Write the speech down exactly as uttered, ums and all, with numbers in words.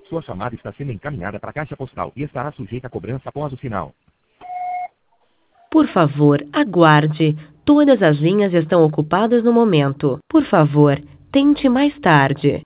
Sua chamada está sendo encaminhada para a caixa postal e estará sujeita a cobrança após o sinal. Por favor, aguarde. Todas as linhas estão ocupadas no momento. Por favor, tente mais tarde.